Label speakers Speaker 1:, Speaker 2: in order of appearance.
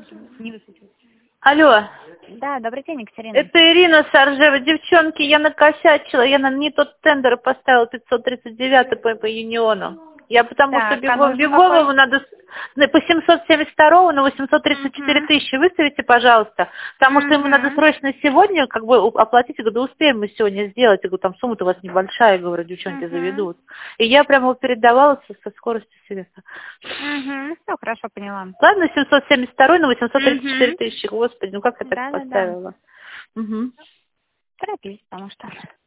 Speaker 1: Не высветилось.
Speaker 2: Алло,
Speaker 1: Да, добрый день, Екатерина.
Speaker 2: это Ирина Саржева. Девчонки, я накосячила, я на не тот тендер поставила 539 по Юниону. Я потому что
Speaker 1: Так, а нужен
Speaker 2: бегом
Speaker 1: какой?
Speaker 2: ему надо по 772 на 834
Speaker 1: Угу.
Speaker 2: тысячи выставите, пожалуйста. Потому что ему надо
Speaker 1: Угу.
Speaker 2: срочно сегодня как бы оплатить. Я говорю, да успеем мы сегодня сделать. Я говорю, там сумма-то у вас небольшая, говорю, девчонки
Speaker 1: Угу.
Speaker 2: заведут. И я прямо его передавала со скоростью света.
Speaker 1: Угу. Все, хорошо, поняла.
Speaker 2: Ладно, 772 на 834
Speaker 1: Угу.
Speaker 2: тысячи. Господи, ну как я так
Speaker 1: Да-да-да.
Speaker 2: поставила? Угу.
Speaker 1: Торопись, потому что...